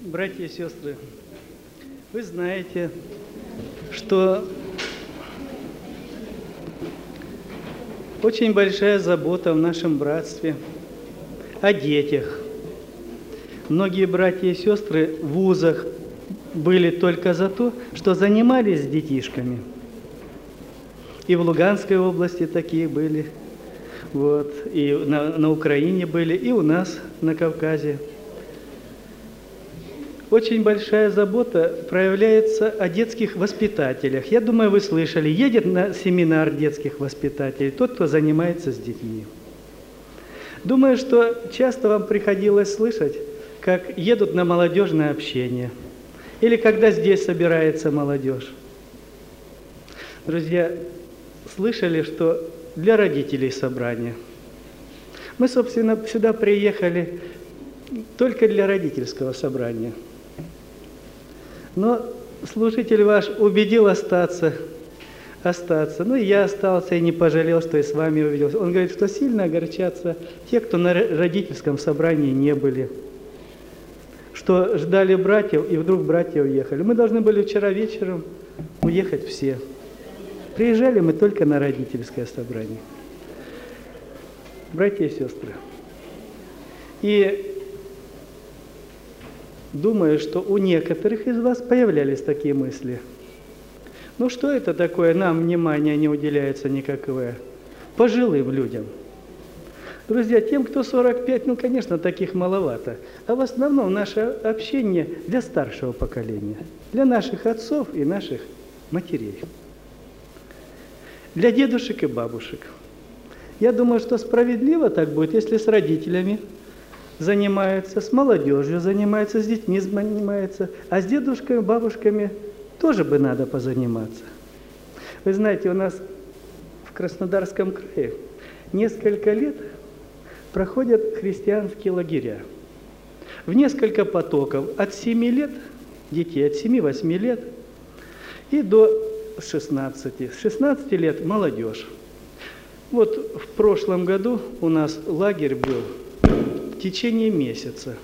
Братья и сестры, вы знаете, что очень большая забота в нашем братстве о детях. Многие братья и сестры в вузах были только за то, что занимались с детишками. И в Луганской области такие были, и на Украине были, и у нас на Кавказе. Очень большая забота проявляется о детских воспитателях. Я думаю, вы слышали, едет на семинар детских воспитателей тот, кто занимается с детьми. Думаю, что часто вам приходилось слышать, как едут на молодежное общение, или когда здесь собирается молодежь. Друзья, слышали, что для родителей собрание. Мы, собственно, сюда приехали только для родительского собрания. Но служитель ваш убедил остаться. Ну, и я остался и не пожалел, что и с вами увиделся. Он говорит, что сильно огорчатся те, кто на родительском собрании не были, что ждали братьев, и вдруг братья уехали. Мы должны были вчера вечером уехать все. Приезжали мы только на родительское собрание. Братья и сестры. И думаю, что у некоторых из вас появлялись такие мысли. Ну что это такое, нам внимания не уделяется никакое? Пожилым людям. Друзья, тем, кто 45, ну, конечно, таких маловато. А в основном наше общение для старшего поколения, для наших отцов и наших матерей, для дедушек и бабушек. Я думаю, что справедливо так будет, если с родителями занимаются, с молодежью занимаются, с детьми занимаются, а с дедушками, бабушками тоже бы надо позаниматься. Вы знаете, у нас в Краснодарском крае несколько лет проходят христианские лагеря. В несколько потоков от 7 лет, детей от 7-8 лет и до 16. С 16 лет молодежь. Вот в прошлом году у нас лагерь был в течение месяца.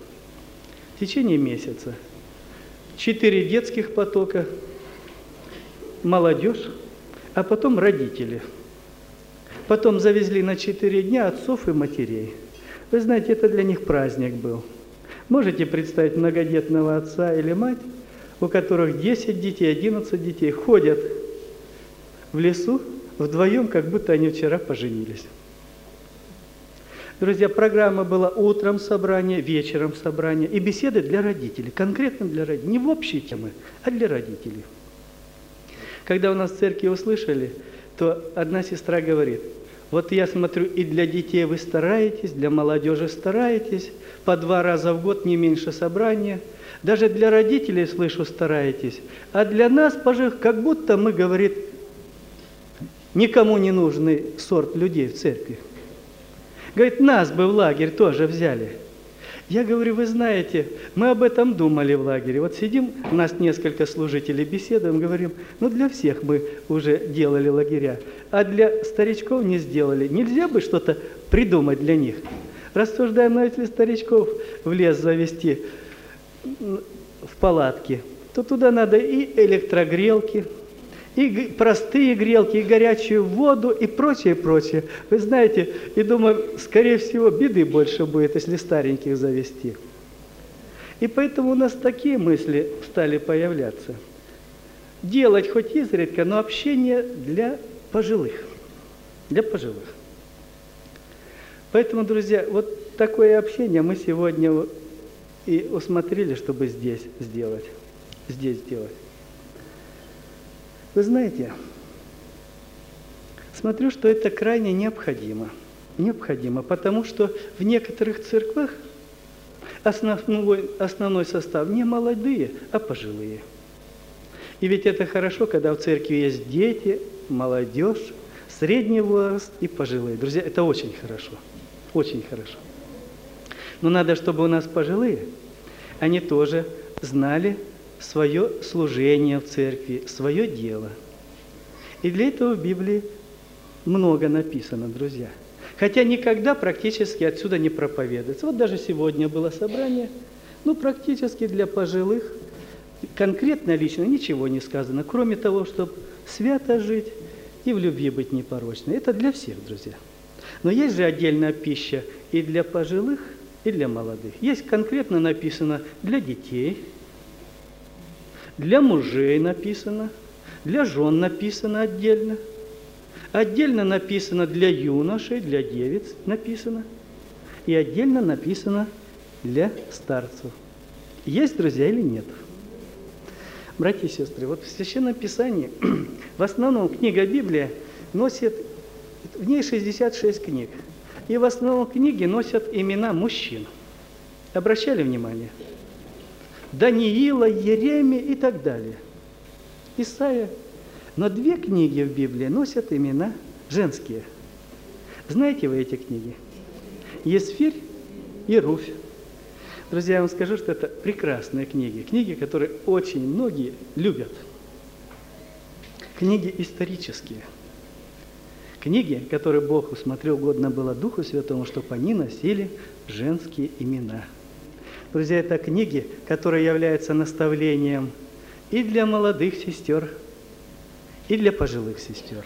4 детских потока, молодежь, а потом родители. Потом завезли на 4 дня отцов и матерей. Вы знаете, это для них праздник был. Можете представить многодетного отца или мать, у которых 10 детей, 11 детей, ходят в лесу вдвоем, как будто они вчера поженились. Друзья, программа была утром собрание, вечером собрание и беседы для родителей, конкретно для родителей, не в общие темы, а для родителей. Когда у нас в церкви услышали, то одна сестра говорит, вот я смотрю, и для детей вы стараетесь, для молодежи стараетесь, по 2 раза в год, не меньше собрания, даже для родителей, слышу, стараетесь, а для нас, пожилых, как будто мы, говорит, никому не нужный сорт людей в церкви. Говорит, нас бы в лагерь тоже взяли. Я говорю, вы знаете, мы об этом думали в лагере. Вот сидим, у нас несколько служителей беседуем, говорим, ну для всех мы уже делали лагеря, а для старичков не сделали. Нельзя бы что-то придумать для них? Рассуждаем, но если старичков в лес завести в палатки, то туда надо и электрогрелки, и простые грелки, и горячую воду, и прочее, прочее. Вы знаете, и думаю, скорее всего, беды больше будет, если стареньких завести. И поэтому у нас такие мысли стали появляться. Делать хоть изредка, но общение для пожилых. Для пожилых. Поэтому, друзья, вот такое общение мы сегодня и усмотрели, чтобы здесь сделать. Вы знаете, смотрю, что это крайне необходимо. Необходимо, потому что в некоторых церквах основной состав не молодые, а пожилые. И ведь это хорошо, когда в церкви есть дети, молодежь, средний возраст и пожилые. Друзья, это очень хорошо. Очень хорошо. Но надо, чтобы у нас пожилые, они тоже знали свое служение в церкви, свое дело. И для этого в Библии много написано, друзья. Хотя никогда практически отсюда не проповедуется. Вот даже сегодня было собрание, Ну, практически для пожилых, конкретно лично ничего не сказано, кроме того, чтобы свято жить и в любви быть непорочной. Это для всех, друзья. Но есть же отдельная пища и для пожилых, и для молодых. Есть конкретно написано для детей, для мужей написано, для жен написано отдельно. Отдельно написано для юношей, для девиц написано. И отдельно написано для старцев. Есть, друзья, или нет? Братья и сестры, вот в Священном Писании, в основном книга Библия носит, в ней 66 книг. И в основном книги носят имена мужчин. Обращали внимание? Даниила, Еремия и так далее. Исайя. Но 2 книги в Библии носят имена женские. Знаете вы эти книги? Есфирь и Руфь. Друзья, я вам скажу, что это прекрасные книги. Книги, которые очень многие любят. Книги исторические. Книги, которые Бог усмотрел угодно было Духу Святому, чтобы они носили женские имена. Друзья, это книги, которые являются наставлением и для молодых сестер, и для пожилых сестер.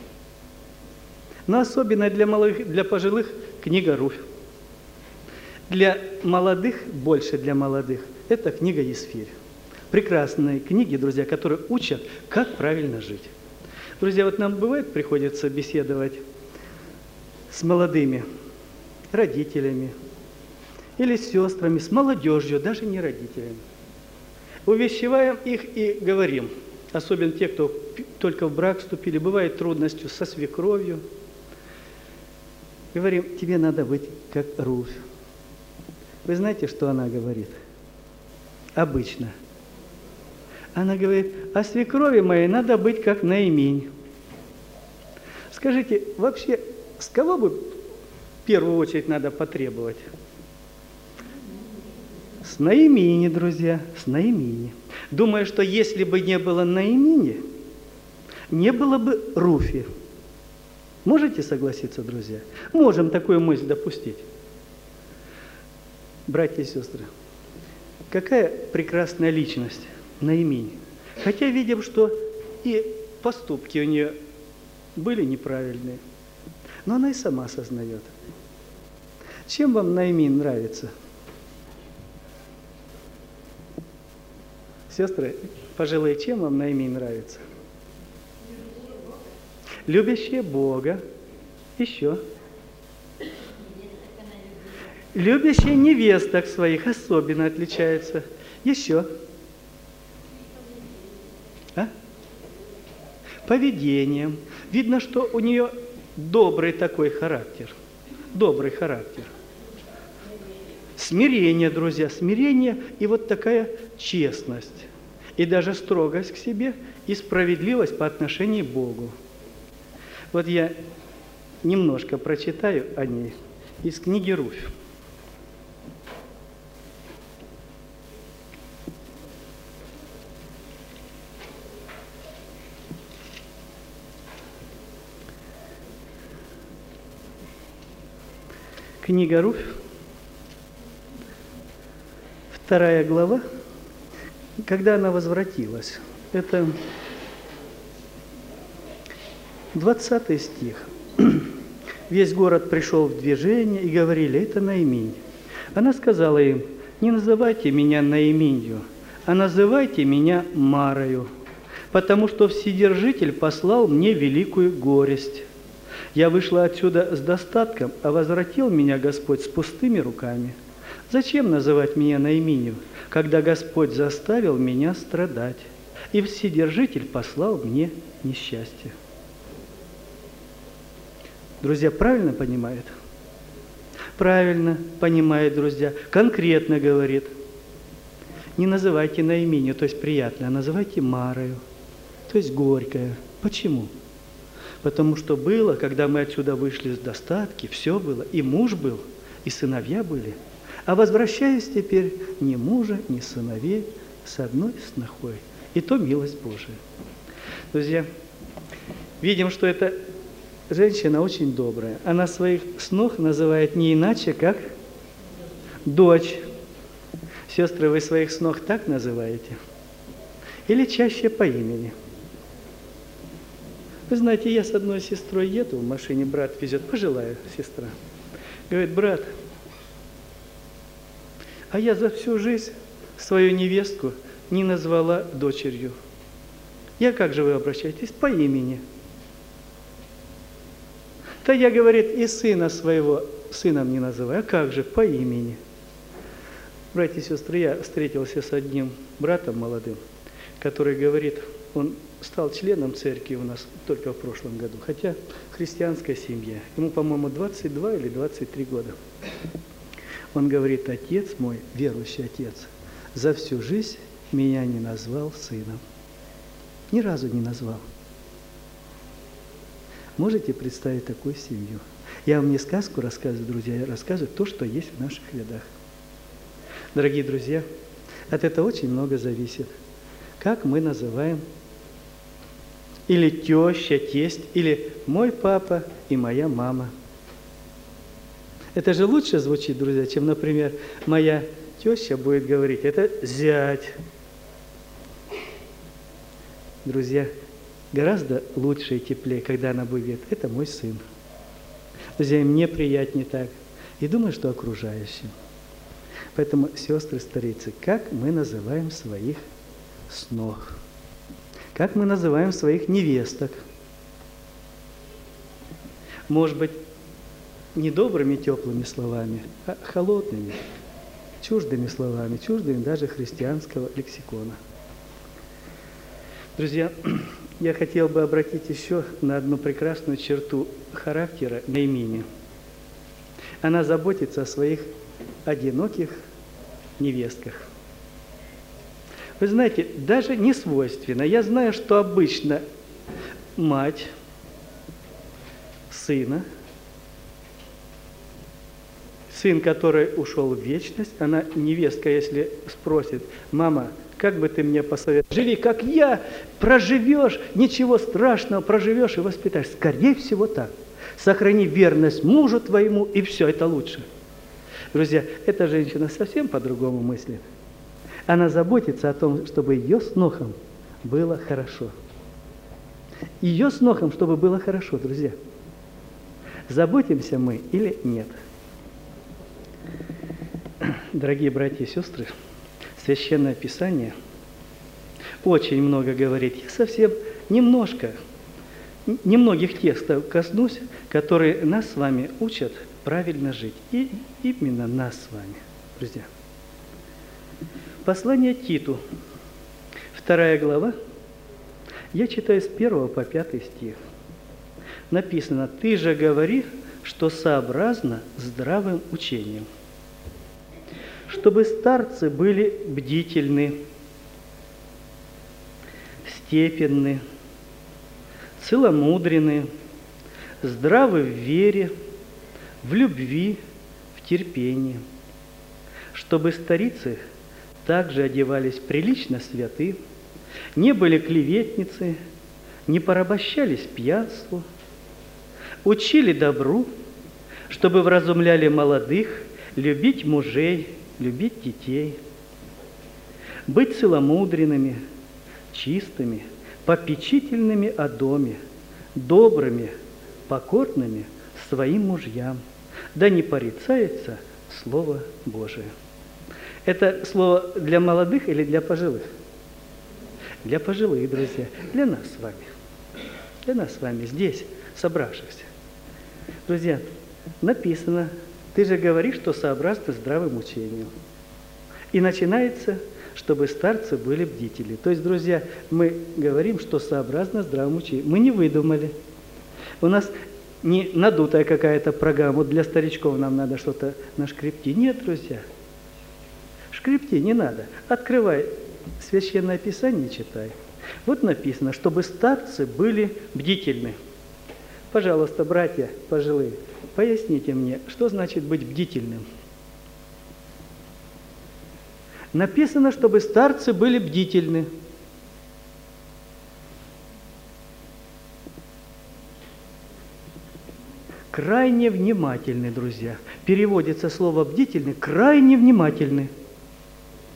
Но особенно для пожилых книга Руфь. Для молодых, больше для молодых, это книга Есфирь. Прекрасные книги, друзья, которые учат, как правильно жить. Друзья, вот нам бывает приходится беседовать с молодыми родителями или с сестрами, с молодежью, даже не родителями. Увещеваем их и говорим, особенно те, кто только в брак вступили, бывает трудностью со свекровью. Говорим, тебе надо быть как Руфь. Вы знаете, что она говорит? Обычно. Она говорит, а свекрови моей надо быть как Наиминь. Скажите, вообще, с кого бы в первую очередь надо потребовать? С Наимини, друзья, с Наимини. Думаю, что если бы не было Наимини, не было бы Руфи. Можете согласиться, друзья? Можем такую мысль допустить. Братья и сестры, какая прекрасная личность Наиминь. Хотя видим, что и поступки у нее были неправильные, но она и сама осознает. Чем вам Наиминь нравится? Сестры, пожилые, чем вам Наиминь нравится? Любящая Бога. Еще. Любящая невесток своих особенно отличается. Еще. Поведением. Видно, что у нее добрый такой характер. Добрый характер. Смирение, друзья, смирение и вот такая честность. И даже строгость к себе и справедливость по отношению к Богу. Вот я немножко прочитаю о ней из книги Руфь. Книга Руфь, 2 глава, когда она возвратилась. Это 20 стих. Весь город пришел в движение и говорили, это Наиминь. Она сказала им, не называйте меня Наиминью, а называйте меня Марою, потому что Вседержитель послал мне великую горесть. Я вышла отсюда с достатком, а возвратил меня Господь с пустыми руками. Зачем называть меня Наиминью, когда Господь заставил меня страдать, и Вседержитель послал мне несчастье? Друзья, правильно понимает? Правильно понимает, друзья. Конкретно говорит. Не называйте Наиминью, то есть приятно, а называйте Марою, то есть горькая. Почему? Потому что было, когда мы отсюда вышли с достатки, все было, и муж был, и сыновья были. А возвращаюсь теперь ни мужа, ни сыновей, с одной снохой. И то милость Божия. Друзья, видим, что эта женщина очень добрая. Она своих снох называет не иначе, как дочь. Сестры, вы своих снох так называете? Или чаще по имени? Вы знаете, я с одной сестрой еду в машине, брат везет, пожилая сестра. Говорит: брат, а я за всю жизнь свою невестку не назвала дочерью. Я как же вы обращаетесь? По имени. Да я, говорит, и сына своего сыном не называю. А как же? По имени. Братья и сестры, я встретился с одним братом молодым, который говорит, он стал членом церкви у нас только в прошлом году, хотя христианская семья. Ему, по-моему, 22 или 23 года. Он говорит: отец мой, верующий отец, за всю жизнь меня не назвал сыном. Ни разу не назвал. Можете представить такую семью? Я вам не сказку рассказываю, друзья, я рассказываю то, что есть в наших рядах. Дорогие друзья, от этого очень много зависит. Как мы называем или теща, тесть, или мой папа и моя мама. Это же лучше звучит, друзья, чем, например, моя теща будет говорить: это зять. Друзья, гораздо лучше и теплее, когда она будет: это мой сын. Друзья, мне приятнее так. И думаю, что окружающим. Поэтому, сестры, старицы, как мы называем своих снов? Как мы называем своих невесток? Может быть, не добрыми, теплыми словами, а холодными, чуждыми словами, чуждыми даже христианского лексикона. Друзья, я хотел бы обратить еще на одну прекрасную черту характера Ноэмии. Она заботится о своих одиноких невестках. Вы знаете, даже не свойственно. Я знаю, что обычно мать сына, сын, который ушел в вечность, она, невестка, если спросит: мама, как бы ты мне посоветовал? Живи, как я, проживешь, ничего страшного, проживешь и воспитаешь. Скорее всего так. Сохрани верность мужу твоему, и все, это лучше. Друзья, эта женщина совсем по-другому мыслит. Она заботится о том, чтобы ее снохам было хорошо. Ее снохам, чтобы было хорошо, друзья. Заботимся мы или нет? Дорогие братья и сестры, Священное Писание очень много говорит. Я совсем немногих текстов коснусь, которые нас с вами учат правильно жить. И именно нас с вами, друзья. Послание Титу, 2 глава, я читаю с 1 по 5 стих. Написано: «Ты же говори, что сообразно здравым учением, чтобы старцы были бдительны, степенны, целомудренны, здравы в вере, в любви, в терпении, чтобы старицы также одевались прилично святы, не были клеветницы, не порабощались пьянству, учили добру, чтобы вразумляли молодых, любить мужей, любить детей, быть целомудренными, чистыми, попечительными о доме, добрыми, покорными своим мужьям, да не порицается Слово Божие». Это слово для молодых или для пожилых? Для пожилых, друзья, для нас с вами. Для нас с вами, здесь, собравшихся. Друзья, написано: «Ты же говоришь, что сообразно здравым учением». И начинается: чтобы старцы были бдители. То есть, друзья, мы говорим, что сообразно здравым учением. Мы не выдумали. У нас не надутая какая-то программа. Вот для старичков нам надо что-то нашкрепти. Нет, друзья. Шкрепти не надо. Открывай Священное Писание и читай. Вот написано: чтобы старцы были бдительны. Пожалуйста, братья пожилые, поясните мне, что значит быть бдительным? Написано, чтобы старцы были бдительны. Крайне внимательны, друзья. Переводится слово «бдительны» – крайне внимательны.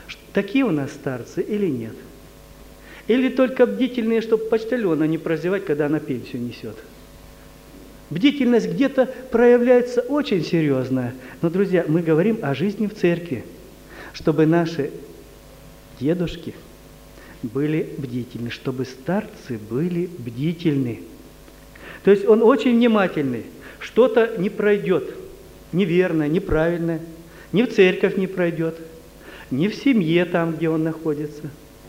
Такие у нас старцы или нет? Или только бдительные, чтобы почтальона не прозевать, когда она пенсию несет? Бдительность где-то проявляется очень серьезная. Но, друзья, мы говорим о жизни в церкви, чтобы наши дедушки были бдительны, чтобы старцы были бдительны. То есть он очень внимательный. Что-то не пройдет, неверное, неправильное, ни в церковь не пройдет, ни в семье там, где он находится.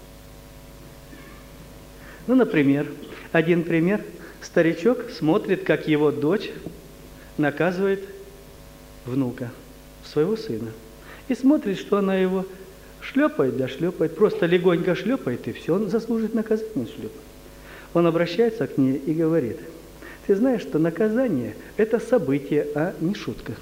Ну, например, один пример. Старичок смотрит, как его дочь наказывает внука, своего сына. И смотрит, что она его шлепает, да шлепает, просто легонько шлепает, и все, он заслужит наказание шлепать. Он обращается к ней и говорит: ты знаешь, что наказание – это событие, а не шутка.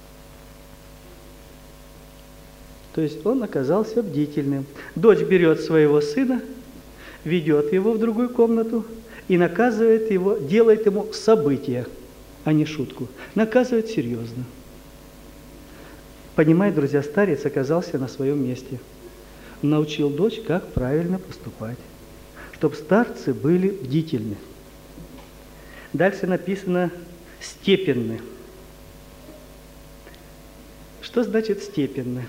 То есть он оказался бдительным. Дочь берет своего сына, ведет его в другую комнату и наказывает его, делает ему событие, а не шутку. Наказывает серьезно. Понимаете, друзья, старец оказался на своем месте. Научил дочь, как правильно поступать, чтобы старцы были бдительны. Дальше написано «степенны». Что значит «степенны»?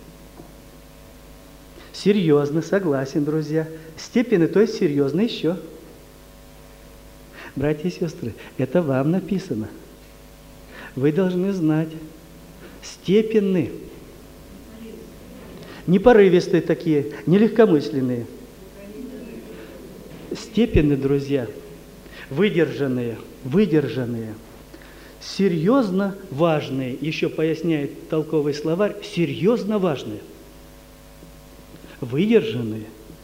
Серьезно, согласен, друзья. Степени, то есть серьезно еще. Братья и сестры, это вам написано. Вы должны знать. Степенны. Не порывистые такие, не легкомысленные. Степенны, друзья, выдержанные, серьезно важные, еще поясняет толковый словарь, серьезно важные. Выдержанные,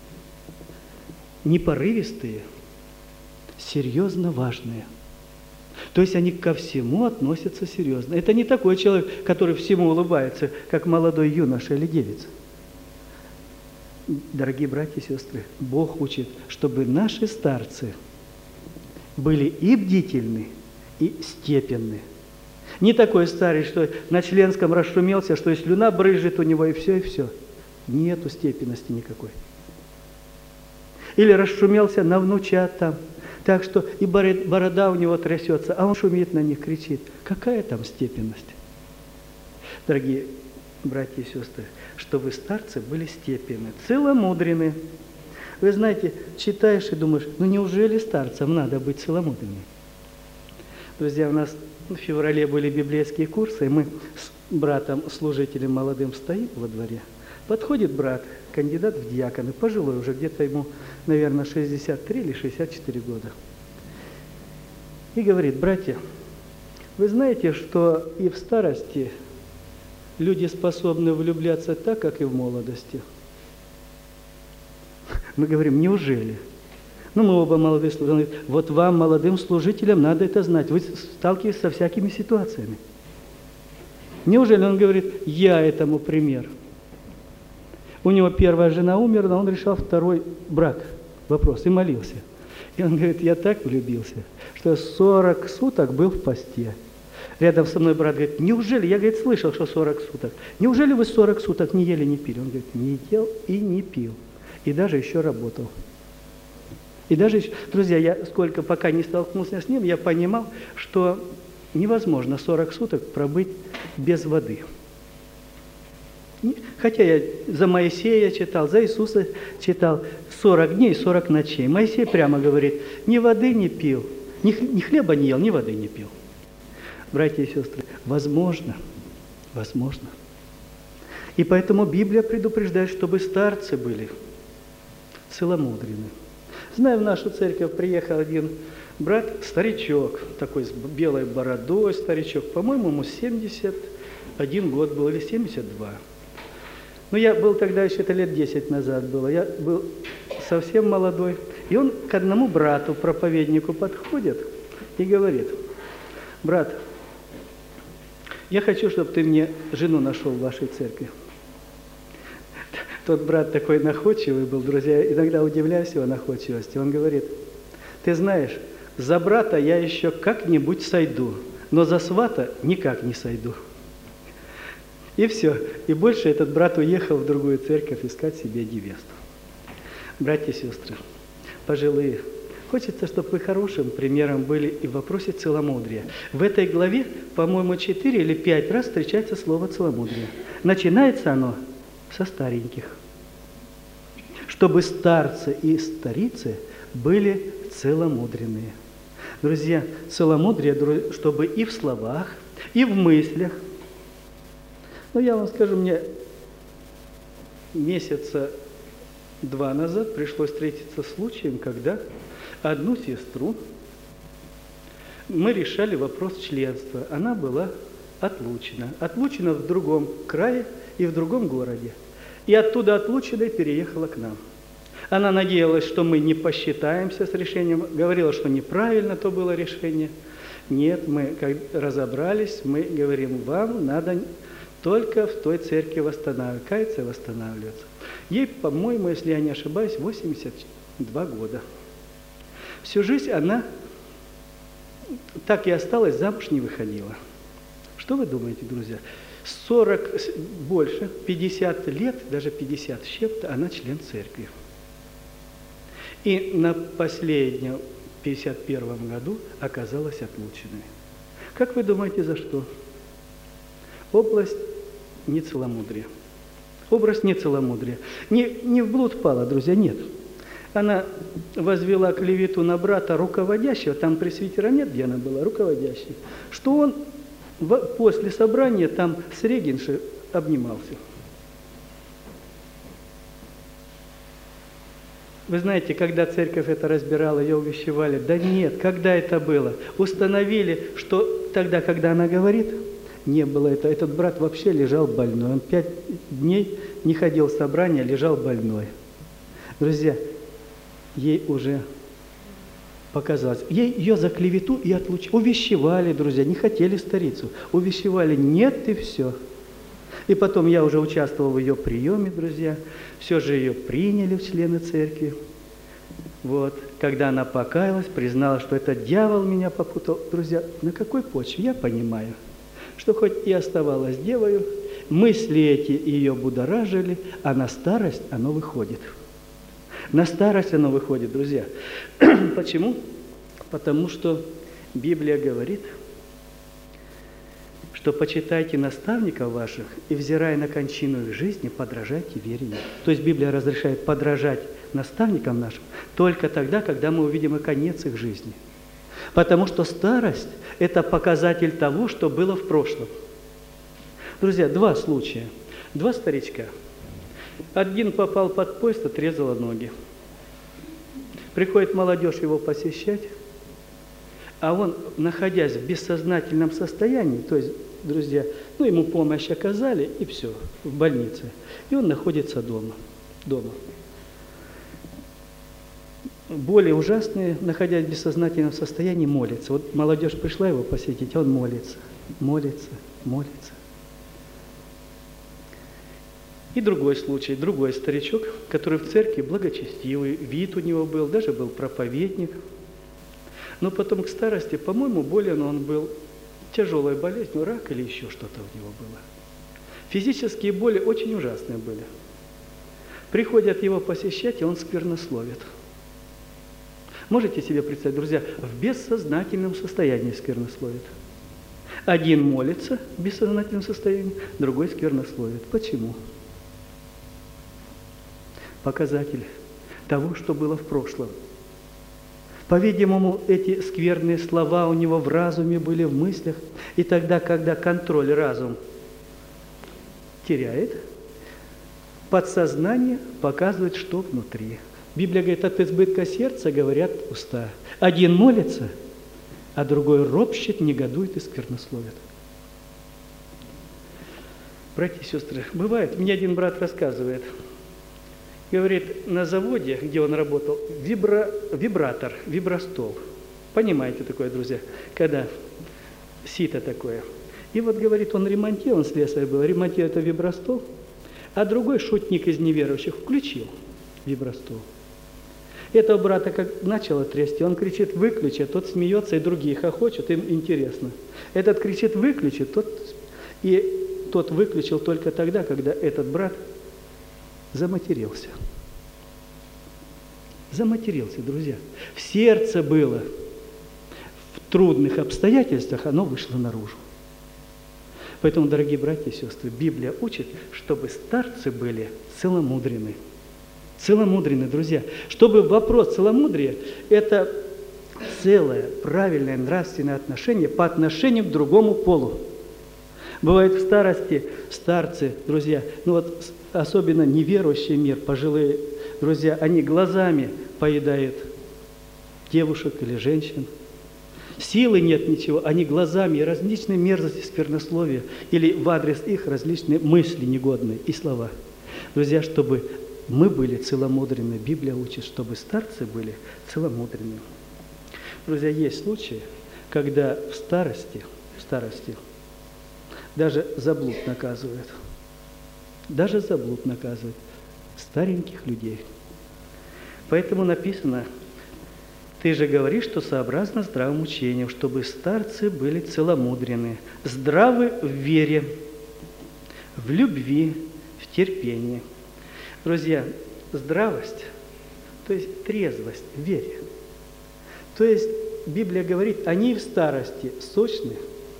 не порывистые, серьезно важные. То есть они ко всему относятся серьезно. Это не такой человек, который всему улыбается, как молодой юноша или девица. Дорогие братья и сестры, Бог учит, чтобы наши старцы были и бдительны, и степенны. Не такой старый, что на членском расшумелся, что и слюна брызжет у него, и все, и все. Нету степенности никакой. Или расшумелся на внучат там, так что и борода у него трясется, а он шумит на них, кричит. Какая там степенность? Дорогие братья и сестры, чтобы старцы были степенны, целомудренны. Вы знаете, читаешь и думаешь, ну неужели старцам надо быть целомудренными? Друзья, у нас в феврале были библейские курсы, и мы с братом-служителем молодым стоим во дворе. Подходит брат, кандидат в диаконы, пожилой уже, где-то ему, наверное, 63 или 64 года. И говорит: братья, вы знаете, что и в старости люди способны влюбляться так, как и в молодости? Мы говорим: неужели? Ну, мы оба молодые служители. Он говорит: вот вам, молодым служителям, надо это знать. Вы сталкиваетесь со всякими ситуациями. Неужели? Он говорит: я этому пример. У него первая жена умерла, он решал второй брак, вопрос, и молился. И он говорит: я так влюбился, что 40 суток был в посте. Рядом со мной брат говорит: неужели? Я, говорит, слышал, что 40 суток. Неужели вы 40 суток не ели, не пили? Он говорит: не ел и не пил. И даже еще работал. И даже еще, друзья, я пока не столкнулся с ним, я понимал, что невозможно 40 суток пробыть без воды. Хотя я за Моисея читал, за Иисуса читал 40 дней, 40 ночей. Моисей прямо говорит: ни воды не пил, ни хлеба не ел, ни воды не пил. Братья и сестры, возможно. И поэтому Библия предупреждает, чтобы старцы были целомудренны. Знаю, в нашу церковь приехал один брат, старичок, такой с белой бородой старичок, по-моему, ему 71 год был или 72. Но я был тогда, еще это лет 10 назад было, я был совсем молодой. И он к одному брату, проповеднику, подходит и говорит: брат, я хочу, чтобы ты мне жену нашел в вашей церкви. Тот брат такой находчивый был, друзья, иногда удивляюсь его находчивости. Он говорит: ты знаешь, за брата я еще как-нибудь сойду, но за свата никак не сойду. И все. И больше этот брат уехал в другую церковь искать себе невесту. Братья и сестры, пожилые, хочется, чтобы вы хорошим примером были и в вопросе целомудрия. В этой главе, по-моему, 4 или 5 раз встречается слово целомудрие. Начинается оно со стареньких. Чтобы старцы и старицы были целомудренные. Друзья, целомудрие, чтобы и в словах, и в мыслях. Но я вам скажу, мне месяца 2 назад пришлось встретиться с случаем, когда одну сестру мы решали вопрос членства. Она была отлучена в другом крае и в другом городе. И оттуда отлученной переехала к нам. Она надеялась, что мы не посчитаемся с решением, говорила, что неправильно то было решение. Нет, мы разобрались, мы говорим, вам надо только в той церкви каяться и восстанавливаться. Ей, по-моему, если я не ошибаюсь, 82 года. Всю жизнь она так и осталась, замуж не выходила. Что вы думаете, друзья? 40, больше, 50 лет, даже 50 с чем-то, она член церкви. И на последнем, 51 году, оказалась отлученной. Как вы думаете, за что? Область нецеломудрия. Образ нецеломудрия. Не в блуд пала, друзья, нет. Она возвела клевету на брата руководящего, там пресвитера нет, где она была, руководящий, что он после собрания там с регеншей обнимался. Вы знаете, когда церковь это разбирала, ее увещевали. Да нет, когда это было? Установили, что тогда, когда она говорит, не было это. Этот брат вообще лежал больной. Он 5 дней не ходил в собрание, лежал больной. Друзья, ей уже показалось. Ее за клевету и отлучили. Увещевали, друзья, не хотели старицу. Увещевали, нет, и все. И потом я уже участвовал в ее приеме, друзья. Все же ее приняли в члены церкви. Вот. Когда она покаялась, признала, что это дьявол меня попутал. Друзья, на какой почве? Я понимаю, что хоть и оставалась девою, мысли эти ее будоражили, а на старость оно выходит. На старость оно выходит, друзья. Почему? Потому что Библия говорит, что почитайте наставников ваших и, взирая на кончину их жизни, подражайте вере их. То есть Библия разрешает подражать наставникам нашим только тогда, когда мы увидим и конец их жизни. Потому что старость – это показатель того, что было в прошлом. Друзья, 2 случая. 2 старичка. Один попал под поезд, отрезала ноги. Приходит молодежь его посещать, а он, находясь в бессознательном состоянии, то есть, друзья, ему помощь оказали, и все, в больнице. И он находится дома. Более ужасные, находясь в бессознательном состоянии, молятся. Вот молодежь пришла его посетить, он молится. И другой случай, другой старичок, который в церкви благочестивый, вид у него был, даже был проповедник. Но потом к старости, по-моему, болен он был тяжелой болезнью, рак или еще что-то у него было. Физические боли очень ужасные были. Приходят его посещать, и он сквернословит. Можете себе представить, друзья, в бессознательном состоянии сквернословит. Один молится в бессознательном состоянии, другой сквернословит. Почему? Показатель того, что было в прошлом. По-видимому, эти скверные слова у него в разуме были, в мыслях. И тогда, когда контроль разум теряет, подсознание показывает, что внутри. Библия говорит, от избытка сердца говорят уста. Один молится, а другой ропщет, негодует и сквернословит. Братья и сестры, бывает, мне один брат рассказывает, говорит, на заводе, где он работал, вибратор, вибростол. Понимаете такое, друзья, когда сито такое. И вот, говорит, он слесарь был, ремонтирует это вибростол, а другой шутник из неверующих включил вибростол. Этого брата как начало трясти, он кричит «выключи», тот смеется, и другие хохочут, им интересно. Этот кричит «выключи», тот... И тот выключил только тогда, когда этот брат заматерился. Заматерился, друзья. В сердце было, в трудных обстоятельствах оно вышло наружу. Поэтому, дорогие братья и сестры, Библия учит, чтобы старцы были целомудрены. Целомудрены, друзья. Чтобы вопрос целомудрия – это целое правильное нравственное отношение по отношению к другому полу. Бывает в старости старцы, друзья, ну вот особенно неверующий мир, пожилые друзья, они глазами поедают девушек или женщин. Силы нет ничего, они глазами и различные мерзости, сквернословия или в адрес их различные мысли негодные и слова. Друзья, чтобы мы были целомудренны, Библия учит, чтобы старцы были целомудренны. Друзья, есть случаи, когда в старости даже за блуд наказывают. Даже за блуд наказывают стареньких людей. Поэтому написано: ты же говоришь, что сообразно здравым учением, чтобы старцы были целомудрены, здравы в вере, в любви, в терпении. Друзья, здравость, то есть трезвость в вере. То есть Библия говорит, они в старости сочны,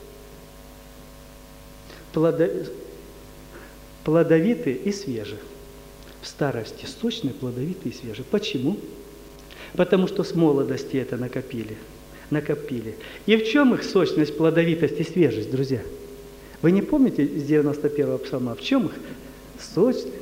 плодовиты и свежи. В старости сочны, плодовиты и свежи. Почему? Потому что с молодости это накопили. И в чем их сочность, плодовитость и свежесть, друзья? Вы не помните из 91-го псалма? В чем их сочность?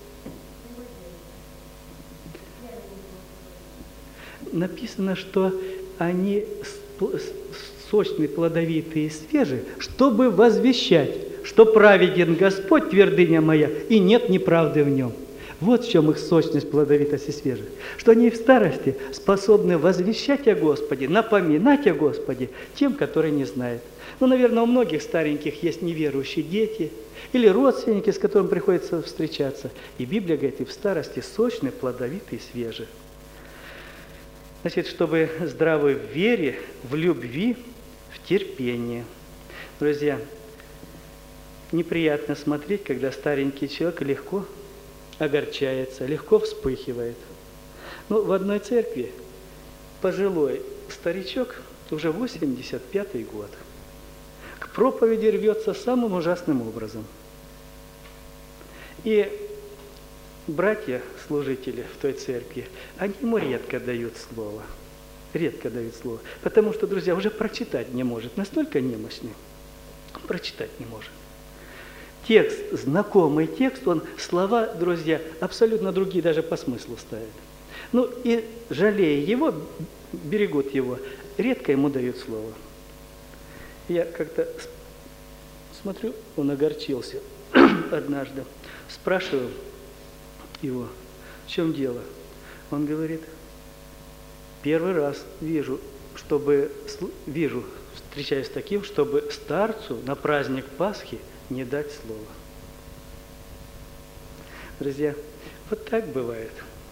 Написано, что они сочные, плодовитые и свежие, чтобы возвещать, что праведен Господь, твердыня моя, и нет неправды в нем. Вот в чем их сочность, плодовитость и свежесть. Что они в старости способны возвещать о Господе, напоминать о Господе тем, которые не знают. Ну, наверное, у многих стареньких есть неверующие дети или родственники, с которыми приходится встречаться. И Библия говорит, и в старости сочные, плодовитые и свежие. Значит, чтобы здравы в вере, в любви, в терпении. Друзья, неприятно смотреть, когда старенький человек легко огорчается, легко вспыхивает. Ну, в одной церкви пожилой старичок, уже 85-й год, к проповеди рвется самым ужасным образом. И братья, служители в той церкви, они ему редко дают слово. Редко дают слово. Потому что, друзья, уже прочитать не может. Настолько немощный. Прочитать не может. Текст, знакомый текст, он слова, друзья, абсолютно другие даже по смыслу ставит. Ну и жалея его, берегут его, редко ему дают слово. Я как-то смотрю, он огорчился однажды. Спрашиваю его, в чем дело? Он говорит, первый раз встречаюсь с таким, чтобы старцу на праздник Пасхи не дать слова. Друзья, вот так бывает.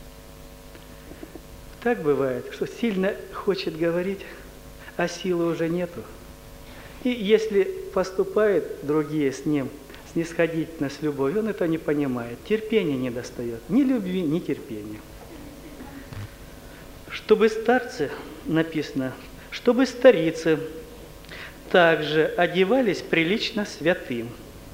Так бывает, что сильно хочет говорить, а силы уже нету. И если поступают другие с ним снисходительно, с любовью, он это не понимает. Терпения не достает. Ни любви, ни терпения. Чтобы старцы, написано, чтобы старицы также одевались прилично святым.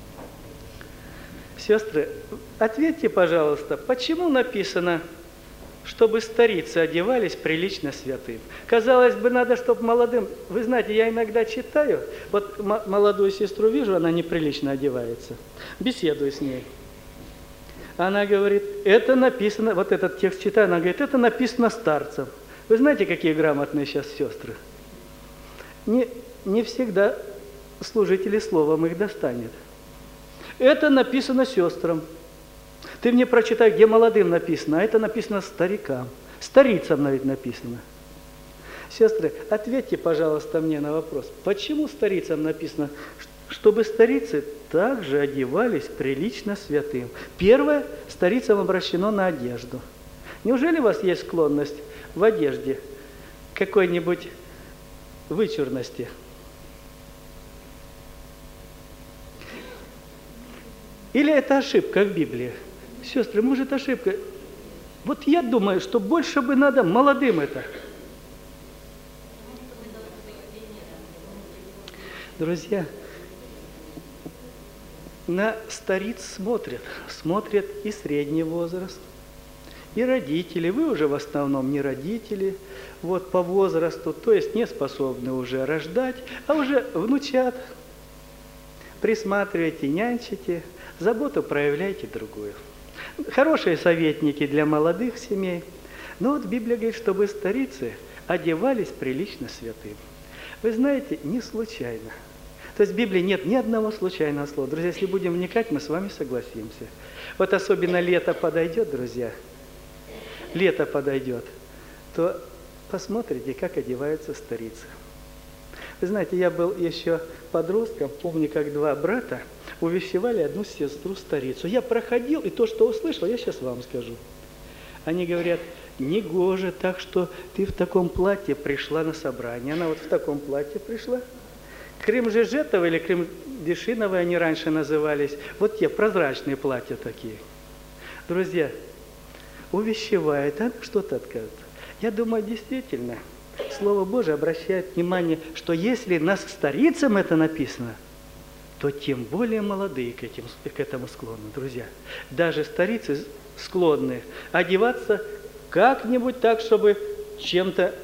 Сестры, ответьте, пожалуйста, почему написано, чтобы старицы одевались прилично святым? Казалось бы, надо, чтобы молодым... Вы знаете, я иногда читаю, вот молодую сестру вижу, она неприлично одевается. Беседую с ней. Она говорит, это написано, вот этот текст читаю, она говорит, это написано старцам. Вы знаете, какие грамотные сейчас сестры? Не всегда служители словом их достанет. Это написано сестрам. Ты мне прочитай, где молодым написано, а это написано старикам. Старицам ведь написано. Сестры, ответьте, пожалуйста, мне на вопрос. Почему старицам написано, чтобы старицы также одевались прилично святым? Первое, старицам обращено на одежду. Неужели у вас есть склонность в одежде какой-нибудь вычурности? Или это ошибка в Библии? Сестры, может, ошибка? Вот я думаю, что больше бы надо молодым это. Друзья, на стариц смотрят и средний возраст, и родители. Вы уже в основном не родители, вот по возрасту, то есть не способны уже рождать, а уже внучат. Присматривайте, нянчите, заботу проявляйте другую. Хорошие советники для молодых семей. Но вот Библия говорит, чтобы старицы одевались прилично святым. Вы знаете, не случайно. То есть в Библии нет ни одного случайного слова. Друзья, если будем вникать, мы с вами согласимся. Вот особенно лето подойдет, друзья, лето подойдет, то посмотрите, как одеваются старицы. Вы знаете, я был еще подростком, помню, как два брата увещевали одну сестру-старицу. Я проходил, и то, что услышал, я сейчас вам скажу. Они говорят, негоже так, что ты в таком платье пришла на собрание. Она вот в таком платье пришла. Крем-жижетовые или крем-дешиновые они раньше назывались. Вот те прозрачные платья такие. Друзья, увещевает, а что-то отказывает. Я думаю, действительно, Слово Божие обращает внимание, что если нас старицам это написано, то тем более молодые к этому склонны, друзья. Даже старицы склонны одеваться как-нибудь так, чтобы чем-то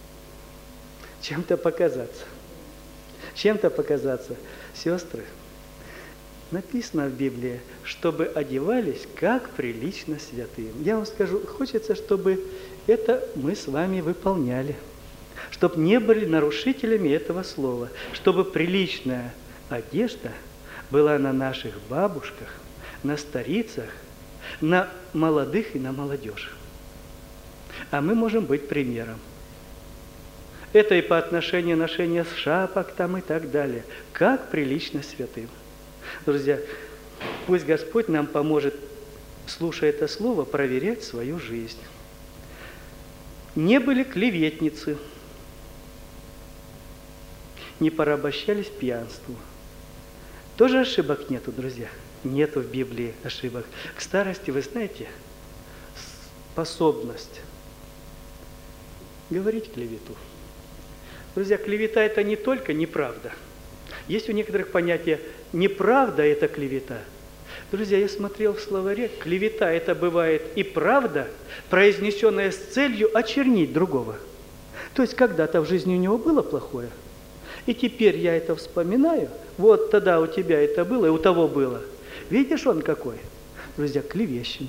показаться. Чем-то показаться. Сестры, написано в Библии, чтобы одевались как прилично святым. Я вам скажу, хочется, чтобы это мы с вами выполняли. Чтобы не были нарушителями этого слова. Чтобы приличная одежда была на наших бабушках, на старицах, на молодых и на молодежи. А мы можем быть примером. Это и по отношению ношения шапок там и так далее. Как прилично святым. Друзья, пусть Господь нам поможет, слушая это слово, проверять свою жизнь. Не были клеветницы, не порабощались пьянству. Тоже ошибок нету, друзья. Нету в Библии ошибок. К старости, вы знаете, способность говорить клевету. Друзья, клевета – это не только неправда. Есть у некоторых понятие «неправда» – это клевета. Друзья, я смотрел в словаре, клевета – это бывает и правда, произнесенная с целью очернить другого. То есть когда-то в жизни у него было плохое, и теперь я это вспоминаю, вот тогда у тебя это было, и у того было. Видишь, он какой? Друзья, клевещем.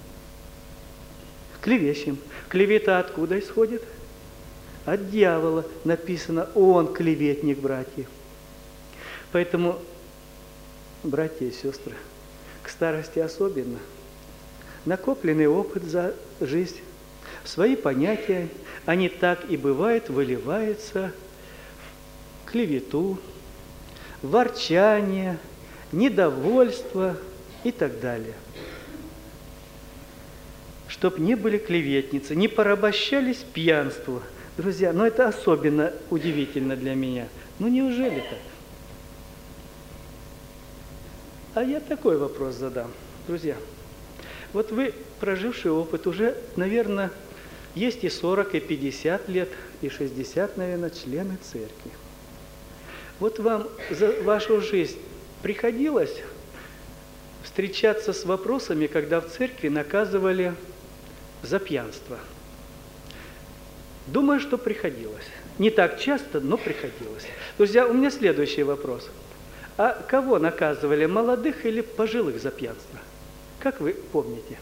Клевещем. Клевета откуда исходит? От дьявола написано, он клеветник, братья. Поэтому, братья и сестры, к старости особенно, накопленный опыт за жизнь, свои понятия, они так и бывает выливаются в клевету, ворчание, недовольство и так далее. Чтоб не были клеветницы, не порабощались пьянству. Друзья, но это особенно удивительно для меня. Ну неужели так? А я такой вопрос задам. Друзья, вот вы, проживший опыт, уже, наверное, есть и 40, и 50 лет, и 60, наверное, члены церкви. Вот вам за вашу жизнь приходилось встречаться с вопросами, когда в церкви наказывали за пьянство? Думаю, что приходилось. Не так часто, но приходилось. Друзья, у меня следующий вопрос. А кого наказывали, молодых или пожилых за пьянство? Как вы помните?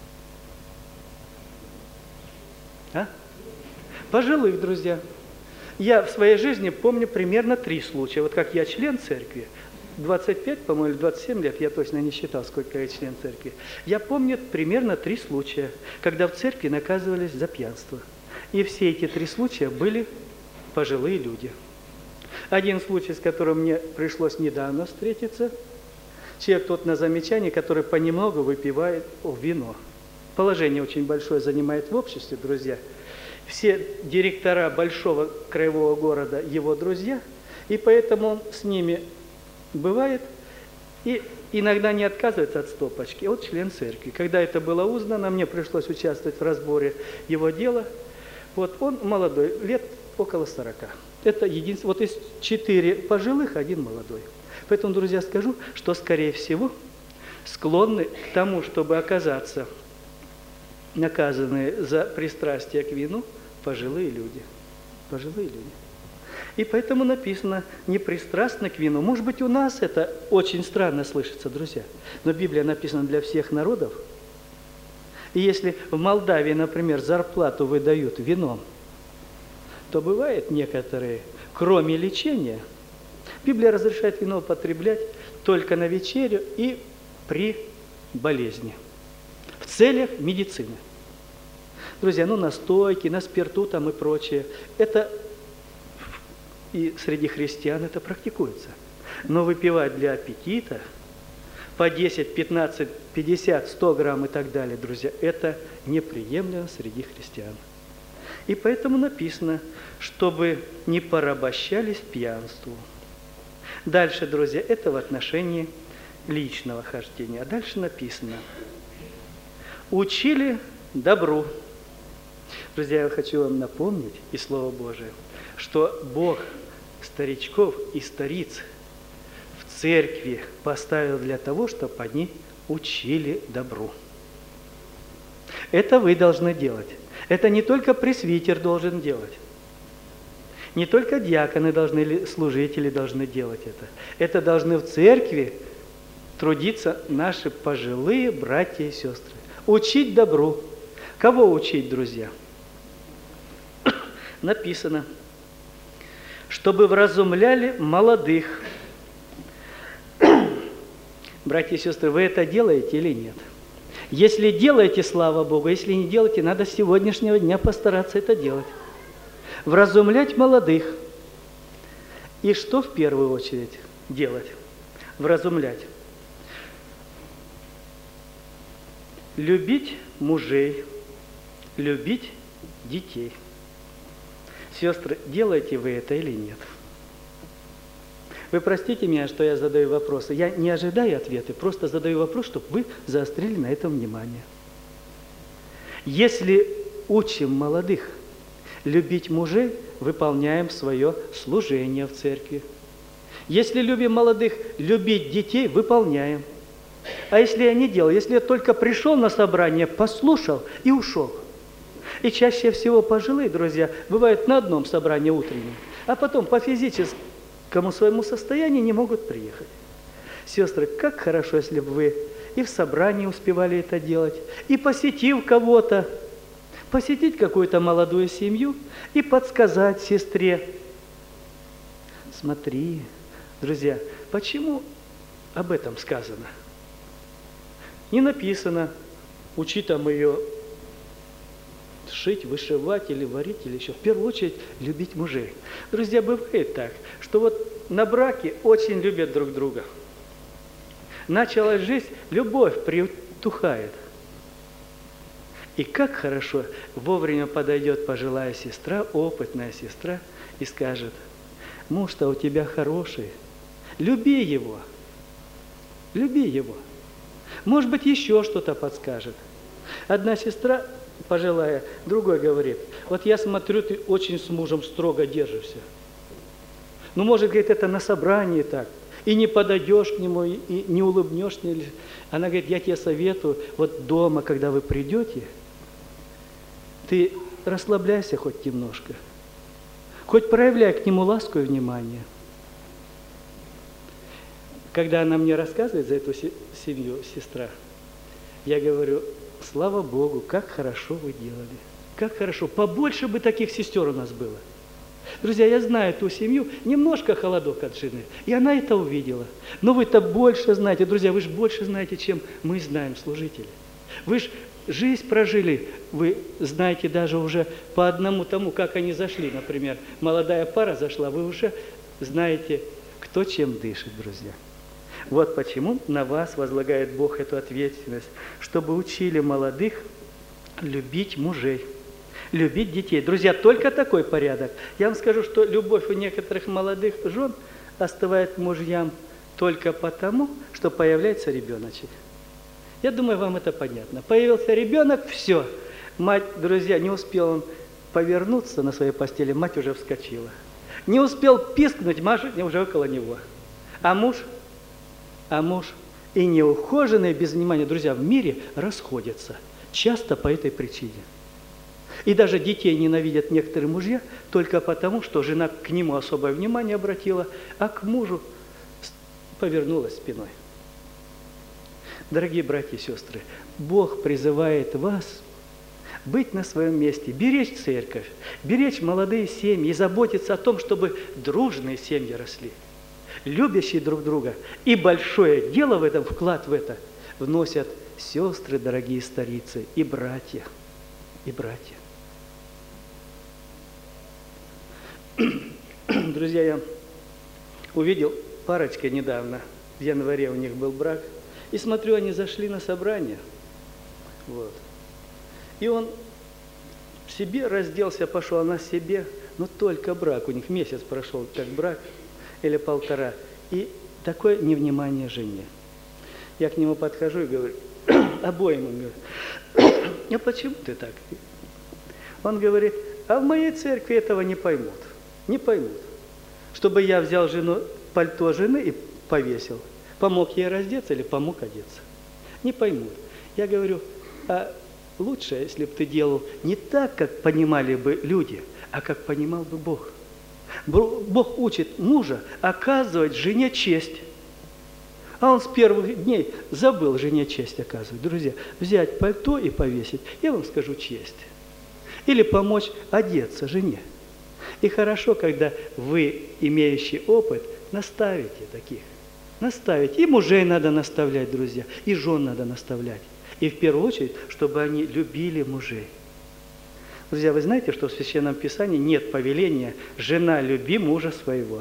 А? Пожилых, друзья. Я в своей жизни помню примерно 3 случая. Вот как я член церкви, 25, по-моему, 27 лет, я точно не считал, сколько я член церкви. Я помню примерно 3 случая, когда в церкви наказывались за пьянство. И все эти 3 случая были пожилые люди. Один случай, с которым мне пришлось недавно встретиться, человек тот на замечании, который понемногу выпивает вино. Положение очень большое занимает в обществе, друзья. Все директора большого краевого города его друзья, и поэтому он с ними бывает. И иногда не отказывается от стопочки, а вот член церкви. Когда это было узнано, мне пришлось участвовать в разборе его дела. Вот он молодой, лет около 40. Это единственное, вот из 4 пожилых, 1 молодой. Поэтому, друзья, скажу, что, скорее всего, склонны к тому, чтобы оказаться наказаны за пристрастие к вину пожилые люди. Пожилые люди. И поэтому написано непристрастно к вину. Может быть, у нас это очень странно слышится, друзья, но Библия написана для всех народов. И если в Молдавии, например, зарплату выдают вином, то бывает некоторые, кроме лечения, Библия разрешает вино употреблять только на вечерю и при болезни, в целях медицины. Друзья, настойки, на спирту там и прочее, это и среди христиан это практикуется. Но выпивать для аппетита по 10, 15, 50, 100 грамм и так далее, друзья, это неприемлемо среди христиан. И поэтому написано, чтобы не порабощались пьянству. Дальше, друзья, это в отношении личного хождения. А дальше написано: учили добру. Друзья, я хочу вам напомнить из Слова Божия, что Бог старичков и стариц в церкви поставил для того, чтобы они учили добру. Это вы должны делать. Это не только пресвитер должен делать. Не только диаконы должны, или служители должны делать это. Это должны в церкви трудиться наши пожилые братья и сестры. Учить добру. Кого учить, друзья? Написано, чтобы вразумляли молодых. Братья и сестры, вы это делаете или нет? Если делаете, слава Богу, если не делаете, надо с сегодняшнего дня постараться это делать. Вразумлять молодых. И что в первую очередь делать? Вразумлять. Любить мужей, любить детей. Сестры, делаете вы это или нет? Вы простите меня, что я задаю вопросы. Я не ожидаю ответы, просто задаю вопрос, чтобы вы заострили на этом внимание. Если учим молодых любить мужей, выполняем свое служение в церкви. Если любим молодых любить детей, выполняем. А если я не делал, если я только пришел на собрание, послушал и ушел. И чаще всего пожилые, друзья, бывают на одном собрании утреннем, а потом по физическому своему состоянию не могут приехать. Сестры, как хорошо, если бы вы и в собрании успевали это делать, и посетив кого-то, посетить какую-то молодую семью и подсказать сестре. Смотри, друзья, почему об этом сказано? Не написано, учи там ее шить, вышивать или варить, или еще. В первую очередь, любить мужей. Друзья, бывает так, что вот на браке очень любят друг друга. Началась жизнь, любовь притухает. И как хорошо вовремя подойдет пожилая сестра, опытная сестра, и скажет: муж-то у тебя хороший, люби его, люби его. Может быть, еще что-то подскажет. Одна сестра пожилая, другой говорит: вот я смотрю, ты очень с мужем строго держишься. Ну, может, говорит, это на собрании так, и не подойдешь к нему, и не улыбнешься. Она говорит: я тебе советую, вот дома, когда вы придете, ты расслабляйся хоть немножко, хоть проявляй к нему ласку и внимание. Когда она мне рассказывает за эту семью, сестра, я говорю: слава Богу, как хорошо вы делали, как хорошо, побольше бы таких сестер у нас было. Друзья, я знаю ту семью, немножко холодок от жены, и она это увидела. Но вы-то больше знаете, друзья, вы же больше знаете, чем мы знаем, служители. Вы же жизнь прожили, вы знаете даже уже по одному тому, как они зашли, например, молодая пара зашла, вы уже знаете, кто чем дышит, друзья. Вот почему на вас возлагает Бог эту ответственность, чтобы учили молодых любить мужей, любить детей. Друзья, только такой порядок. Я вам скажу, что любовь у некоторых молодых жен остывает к мужьям только потому, что появляется ребеночек. Я думаю, вам это понятно. Появился ребенок, все. Мать, друзья, не успел он повернуться на своей постели, мать уже вскочила. Не успел пискнуть, Маша уже около него. А муж и неухоженные без внимания, друзья, в мире расходятся. Часто по этой причине. И даже детей ненавидят некоторые мужья только потому, что жена к нему особое внимание обратила, а к мужу повернулась спиной. Дорогие братья и сестры, Бог призывает вас быть на своем месте, беречь церковь, беречь молодые семьи и заботиться о том, чтобы дружные семьи росли, любящие друг друга. И большое дело в этом, вклад в это вносят сестры, дорогие старицы, и братья, и братья. Друзья, я увидел парочкой недавно, в январе у них был брак, и смотрю, они зашли на собрание, вот. И он себе разделся, пошел, она себе, но только брак, у них месяц прошел, как брак, или 1,5, и такое невнимание жене. Я к нему подхожу и говорю, обоим он говорит, а почему ты так? Он говорит, а в моей церкви этого не поймут. Не поймут. Чтобы я взял пальто жены и повесил. Помог ей раздеться или помог одеться. Не поймут. Я говорю, а лучше, если бы ты делал не так, как понимали бы люди, а как понимал бы Бог. Бог учит мужа оказывать жене честь. А он с первых дней забыл жене честь оказывать. Друзья, взять пальто и повесить, я вам скажу честь. Или помочь одеться жене. И хорошо, когда вы, имеющий опыт, наставите таких. Наставите. И мужей надо наставлять, друзья, и жен надо наставлять. И в первую очередь, чтобы они любили мужей. Друзья, вы знаете, что в Священном Писании нет повеления «жена, люби мужа своего».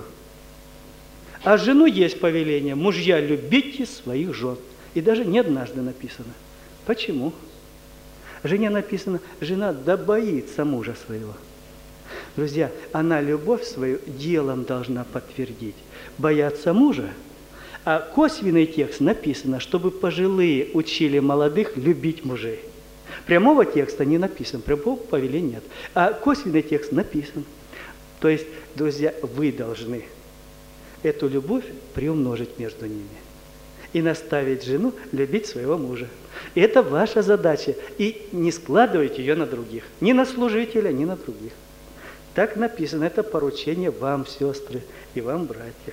А жену есть повеление «мужья, любите своих жен». И даже не однажды написано. Почему? Жене написано «жена да боится мужа своего». Друзья, она любовь свою делом должна подтвердить. Бояться мужа. А косвенный текст написано, чтобы пожилые учили молодых любить мужей. Прямого текста не написано, прямого повеления нет. А косвенный текст написан. То есть, друзья, вы должны эту любовь приумножить между ними. И наставить жену любить своего мужа. И это ваша задача. И не складывайте ее на других. Ни на служителя, ни на других. Так написано, это поручение вам, сестры, и вам, братья.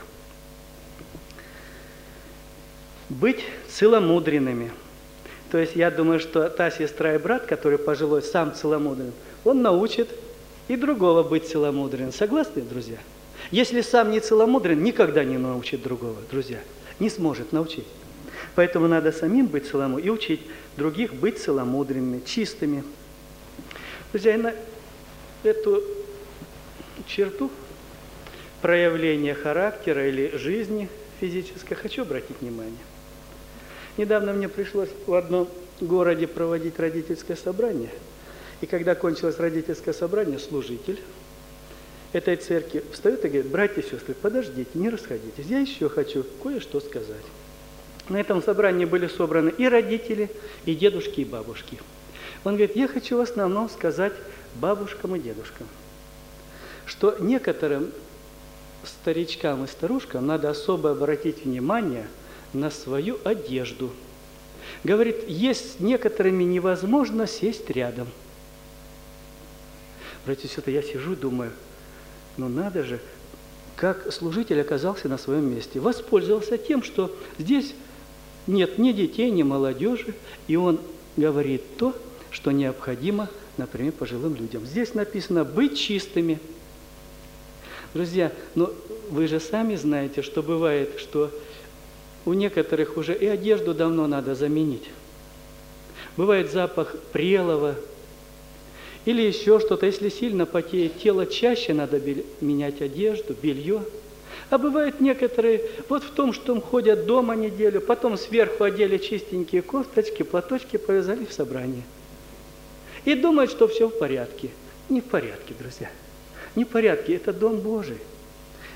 Быть целомудренными. То есть я думаю, что та сестра и брат, который пожилой, сам целомудрен, он научит и другого быть целомудренным. Согласны, друзья? Если сам не целомудрен, никогда не научит другого, друзья. Не сможет научить. Поэтому надо самим быть целомудренными и учить других быть целомудренными, чистыми. Друзья, на эту черту проявления характера или жизни физической хочу обратить внимание. Недавно мне пришлось в одном городе проводить родительское собрание. И когда кончилось родительское собрание, служитель этой церкви встает и говорит: братья и сестры, подождите, не расходитесь, я еще хочу кое-что сказать. На этом собрании были собраны и родители, и дедушки, и бабушки. Он говорит: я хочу в основном сказать бабушкам и дедушкам, что некоторым старичкам и старушкам надо особо обратить внимание на свою одежду. Говорит, есть с некоторыми невозможно сесть рядом. Братья и сестры, я сижу и думаю, ну надо же, как служитель оказался на своем месте. Воспользовался тем, что здесь нет ни детей, ни молодежи, и он говорит то, что необходимо, например, пожилым людям. Здесь написано «быть чистыми». Друзья, ну вы же сами знаете, что бывает, что у некоторых уже и одежду давно надо заменить. Бывает запах прелого или еще что-то. Если сильно потеет тело, чаще надо менять одежду, белье. А бывает некоторые вот в том, что ходят дома неделю, потом сверху одели чистенькие кофточки, платочки повязали в собрание. И думают, что все в порядке. Не в порядке, друзья. Не в порядке, это Дом Божий.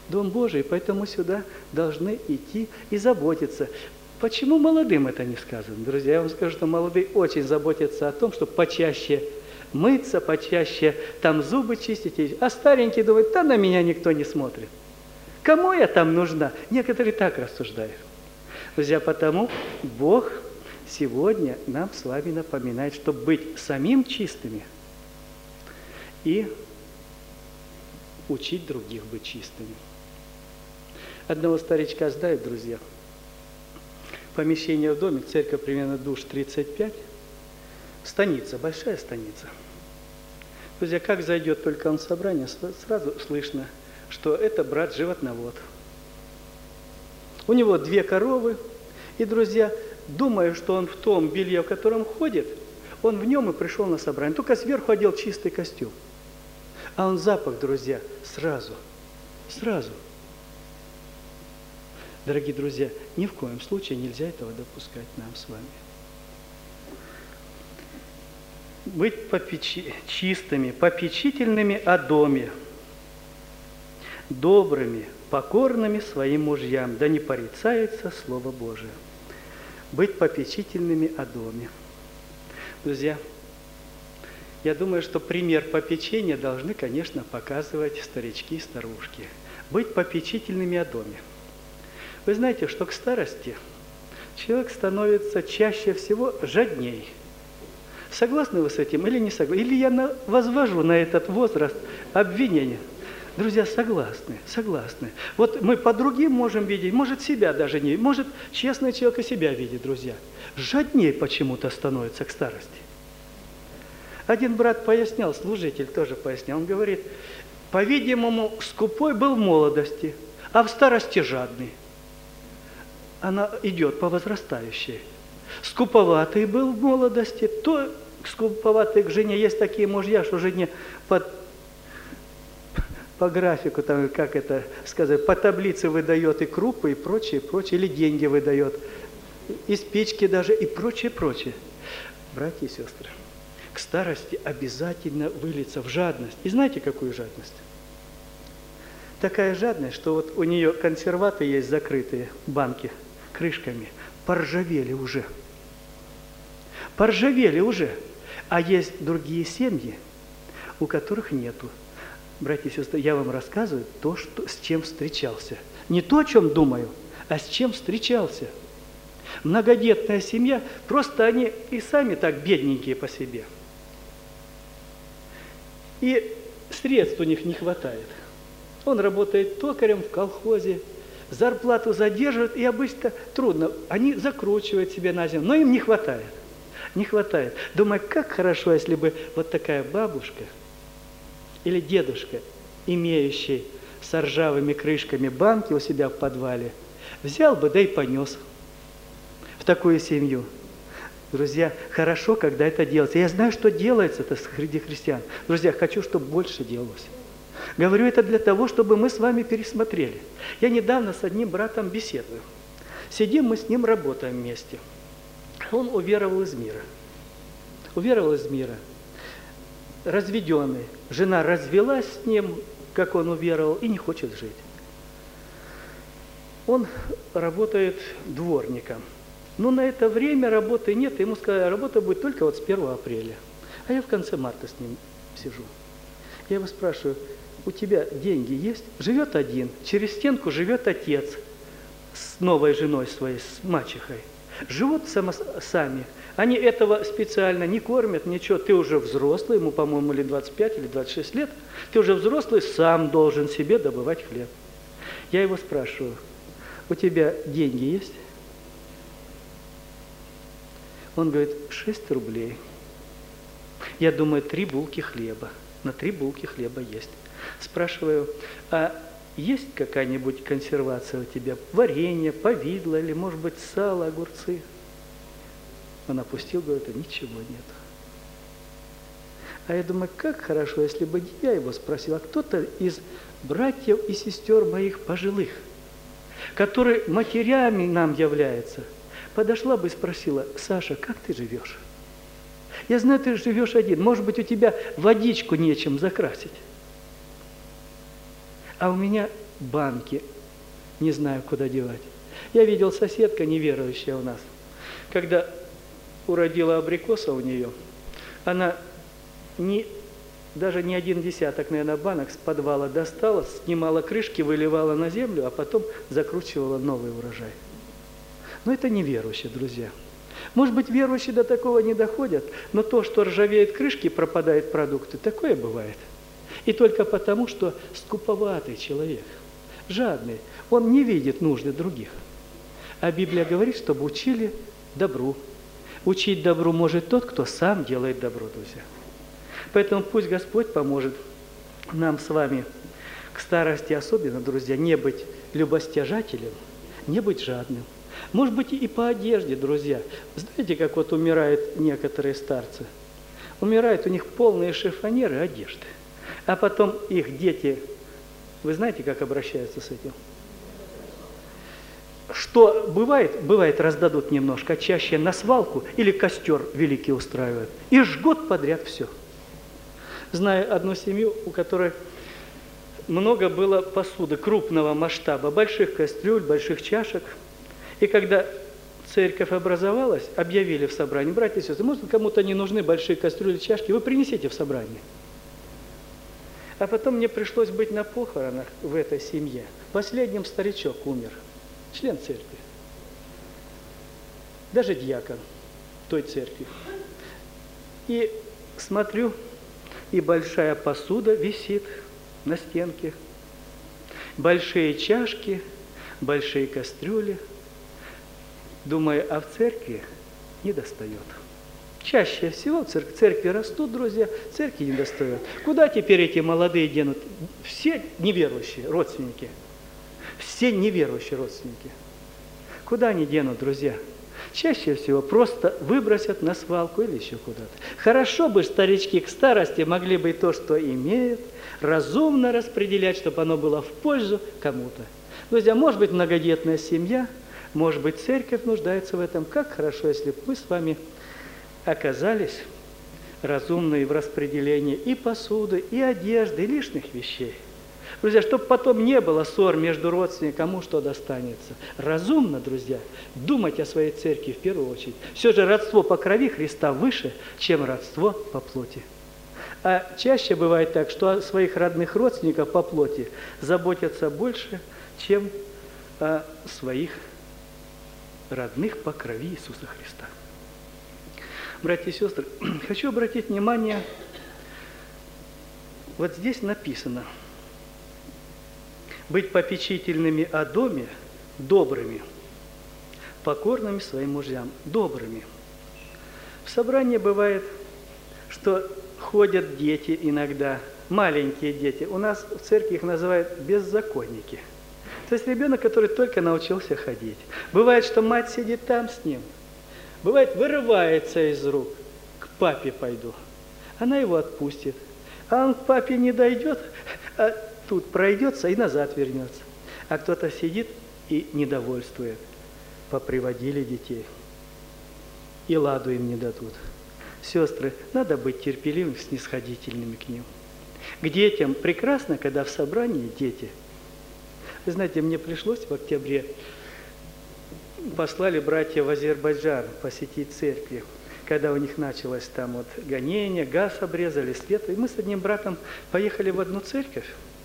Дом Божий, поэтому сюда должны идти и заботиться. Почему молодым это не сказано? Друзья, я вам скажу, что молодые очень заботятся о том, чтобы почаще мыться, почаще там зубы чистить. А старенькие думают, да на меня никто не смотрит. Кому я там нужна? Некоторые так рассуждают. Друзья, потому Бог сегодня нам с вами напоминает, чтобы быть самим чистыми и учить других быть чистыми. Одного старичка знают, друзья. Помещение в доме, церковь примерно душ 35, станица, большая станица. Друзья, как зайдет только он в собрание, сразу слышно, что это брат животновод. У него 2 коровы, и, друзья, думая, что он в том белье, в котором ходит, он в нем и пришел на собрание. Только сверху одел чистый костюм. А он запах, друзья, сразу. Дорогие друзья, ни в коем случае нельзя этого допускать нам с вами. Быть чистыми, попечительными о доме, добрыми, покорными своим мужьям, да не порицается Слово Божие. Быть попечительными о доме. Друзья, я думаю, что пример попечения должны, конечно, показывать старички и старушки. Быть попечительными о доме. Вы знаете, что к старости человек становится чаще всего жадней. Согласны вы с этим или не согласны? Или я возвожу на этот возраст обвинение? Друзья, согласны. Вот мы по другим можем видеть, может себя даже не видеть, может честный человек и себя видит, друзья. Жадней почему-то становится к старости. Один брат пояснял, служитель тоже пояснял, он говорит, по-видимому, скупой был в молодости, а в старости жадный. Она идет по возрастающей. Скуповатый был в молодости, то скуповатый к жене. Есть такие мужья, что жене по графику, там, как это сказать, по таблице выдает и крупы, и прочее, или деньги выдает, и спички даже, и прочее. Братья и сестры, к старости обязательно выльется в жадность. И знаете, какую жадность? Такая жадность, что вот у нее консерваты есть закрытые, банки, крышками, поржавели уже. А есть другие семьи, у которых нету. Братья и сестры, я вам рассказываю то, с чем встречался. Не то, о чем думаю, а с чем встречался. Многодетная семья, просто они и сами так бедненькие по себе. И средств у них не хватает. Он работает токарем в колхозе, зарплату задерживает, и обычно трудно. Они закручивают себе на землю, но им не хватает. Думаю, как хорошо, если бы вот такая бабушка или дедушка, имеющий с ржавыми крышками банки у себя в подвале, взял бы, да и понес в такую семью. Друзья, хорошо, когда это делается. Я знаю, что делается это среди христиан. Друзья, хочу, чтобы больше делалось. Говорю это для того, чтобы мы с вами пересмотрели. Я недавно с одним братом беседую. Сидим, мы с ним работаем вместе. Он уверовал из мира. Разведенный. Жена развелась с ним, как он уверовал, и не хочет жить. Он работает дворником. Но на это время работы нет. Ему сказали, работа будет только вот с 1 апреля. А я в конце марта с ним сижу. Я его спрашиваю, у тебя деньги есть? Живет один. Через стенку живет отец с новой женой своей, с мачехой. Живут сами. Они этого специально не кормят, ничего. Ты уже взрослый, ему, по-моему, или 25, или 26 лет. Ты уже взрослый, сам должен себе добывать хлеб. Я его спрашиваю, у тебя деньги есть? Он говорит, 6 рублей. Я думаю, 3 булки хлеба. На 3 булки хлеба есть. Спрашиваю, а есть какая-нибудь консервация у тебя? Варенье, повидло или, может быть, сало, огурцы? Он опустил, говорит, ничего нет. А я думаю, как хорошо, если бы я его спросил, а кто-то из братьев и сестер моих пожилых, которые матерями нам являются, подошла бы и спросила, Саша, как ты живешь? Я знаю, ты живешь один, может быть, у тебя водичку нечем закрасить. А у меня банки, не знаю, куда девать. Я видел, соседка неверующая у нас, когда уродила абрикоса у нее, она даже не 1 десяток, наверное, банок с подвала достала, снимала крышки, выливала на землю, а потом закручивала новый урожай. Но это неверующие, друзья. Может быть, верующие до такого не доходят, но то, что ржавеют крышки, пропадают продукты, такое бывает. И только потому, что скуповатый человек, жадный, он не видит нужды других. А Библия говорит, чтобы учили добру. Учить добру может тот, кто сам делает добро, друзья. Поэтому пусть Господь поможет нам с вами к старости особенно, друзья, не быть любостяжателем, не быть жадным. Может быть, и по одежде, друзья. Знаете, как вот умирают некоторые старцы? Умирают, у них полные шифонеры одежды. А потом их дети, вы знаете, как обращаются с этим? Что бывает? Бывает, раздадут немножко, а чаще на свалку или костер великий устраивают. И жгут подряд все. Знаю одну семью, у которой много было посуды крупного масштаба, больших кастрюль, больших чашек. И когда церковь образовалась, объявили в собрании: братья и сестры, может, кому-то не нужны большие кастрюли, чашки, вы принесите в собрание. А потом мне пришлось быть на похоронах в этой семье. Последним старичок умер, член церкви, даже диакон той церкви. И смотрю, и большая посуда висит на стенке, большие чашки, большие кастрюли. Думаю, а в церкви не достает. Чаще всего в церкви растут, друзья, церкви не достает. Куда теперь эти молодые денут? Все неверующие родственники. Все неверующие родственники. Куда они денут, друзья? Чаще всего просто выбросят на свалку или еще куда-то. Хорошо бы старички к старости могли бы и то, что имеют, разумно распределять, чтобы оно было в пользу кому-то. Друзья, может быть, многодетная семья, может быть, церковь нуждается в этом. Как хорошо, если бы мы с вами оказались разумные в распределении и посуды, и одежды, и лишних вещей. Друзья, чтобы потом не было ссор между родственниками, кому что достанется. Разумно, друзья, думать о своей церкви в первую очередь. Все же родство по крови Христа выше, чем родство по плоти. А чаще бывает так, что о своих родных родственников по плоти заботятся больше, чем о своих родных по крови Иисуса Христа. Братья и сестры, хочу обратить внимание, вот здесь написано: быть попечительными о доме, добрыми, покорными своим мужьям, добрыми. В собрании бывает, что ходят дети иногда, маленькие дети. У нас в церкви их называют беззаконники. То есть ребенок, который только научился ходить. Бывает, что мать сидит там с ним. Бывает, вырывается из рук. К папе пойду. Она его отпустит. А он к папе не дойдет, а тут пройдется и назад вернется. А кто-то сидит и недовольствует. Поприводили детей. И ладу им не дадут. Сестры, надо быть терпеливыми, снисходительными к ним. К детям прекрасно, когда в собрании дети. Вы знаете, мне пришлось в октябре, послали братья в Азербайджан посетить церкви, когда у них началось там вот гонение, газ обрезали, свет. И мы с одним братом поехали в одну церковь,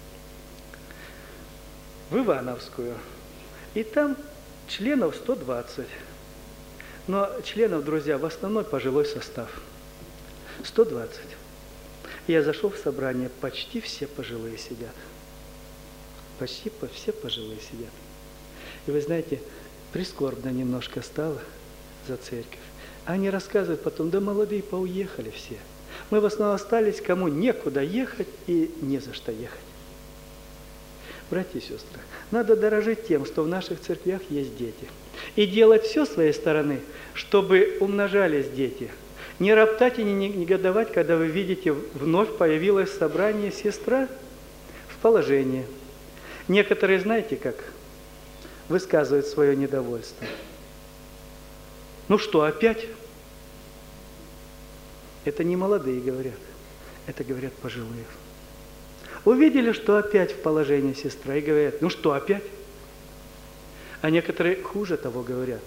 в Ивановскую, и там членов 120. Но членов, друзья, в основном пожилой состав. 120. Я зашел в собрание, почти все пожилые сидят. Почти все пожилые сидят. И вы знаете, прискорбно немножко стало за церковь. Они рассказывают потом: да молодые поуехали все. Мы в основном остались, кому некуда ехать и не за что ехать. Братья и сестры, надо дорожить тем, что в наших церквях есть дети. И делать все с своей стороны, чтобы умножались дети. Не роптать и не негодовать, когда вы видите, вновь появилась в собрании сестра в положении. Некоторые, знаете как, высказывают свое недовольство. Ну что, опять? Это не молодые говорят, это говорят пожилые. Увидели, что опять в положении сестра, и говорят: ну что, опять? А некоторые хуже того говорят: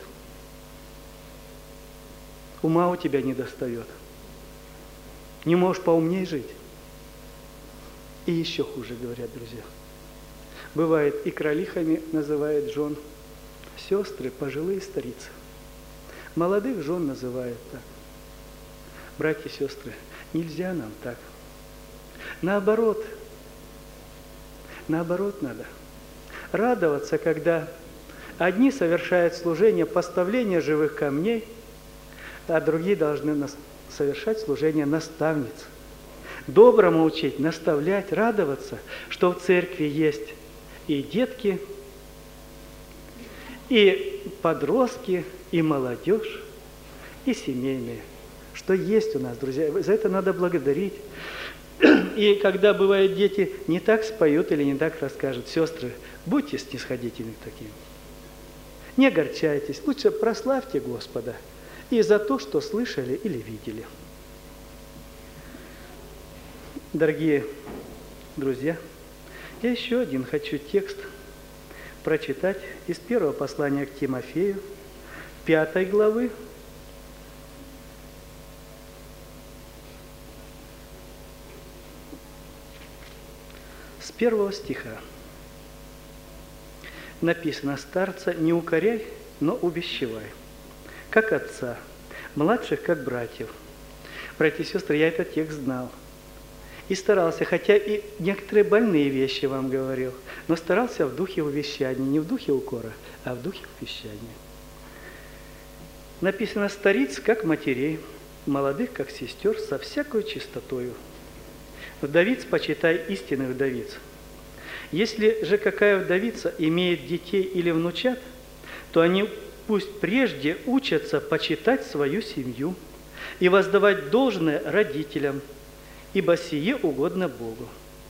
ума у тебя не достает, не можешь поумней жить. И еще хуже говорят, друзья. Бывает, и кролихами называют жен сестры, пожилые старицы. Молодых жен называют так. Братья и сестры, нельзя нам так. Наоборот надо радоваться, когда одни совершают служение поставления живых камней, а другие должны совершать служение наставниц. Доброму учить, наставлять, радоваться, что в церкви есть и детки, и подростки, и молодежь, и семейные. Что есть у нас, друзья. За это надо благодарить. И когда бывает, дети не так споют или не так расскажут: сестры, будьте снисходительны к таким. Не огорчайтесь, лучше прославьте Господа и за то, что слышали или видели. Дорогие друзья, я еще один хочу текст прочитать из первого послания к Тимофею, 5 главы, с 1 стиха. Написано: «Старца не укоряй, но увещевай, как отца, младших, как братьев». Братья и сестры, я этот текст знал. И старался, хотя и некоторые больные вещи вам говорил, но старался в духе увещания, не в духе укора, а в духе увещания. Написано: «Стариц, как матерей, молодых, как сестер, со всякою чистотою. Вдовиц почитай истинных вдовиц. Если же какая вдовица имеет детей или внучат, то они пусть прежде учатся почитать свою семью и воздавать должное родителям, ибо сие угодно Богу».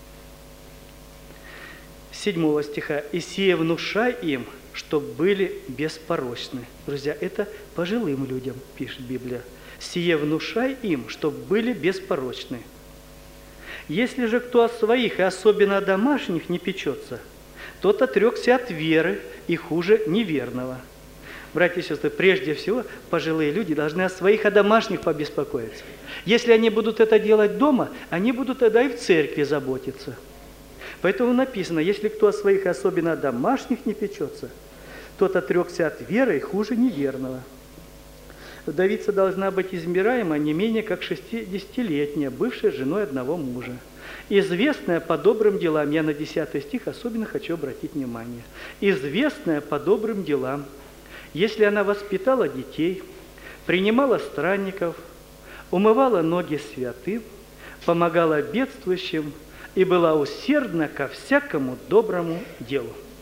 7 стиха: «И сие внушай им, чтоб были беспорочны». Друзья, это пожилым людям пишет Библия. «Сие внушай им, чтоб были беспорочны. Если же кто о своих, и особенно о домашних, не печется, тот отрекся от веры и хуже неверного». Братья и сестры, прежде всего, пожилые люди должны о своих, о домашних побеспокоиться. Если они будут это делать дома, они будут тогда и в церкви заботиться. Поэтому написано: если кто о своих, особенно о домашних, не печется, тот отрекся от веры и хуже неверного. Вдовица должна быть избираема не менее как 60-летняя, бывшая женой одного мужа, известная по добрым делам. Я на 10 стих особенно хочу обратить внимание. Известная по добрым делам, если она воспитала детей, принимала странников, умывала ноги святым, помогала бедствующим и была усердна ко всякому доброму делу.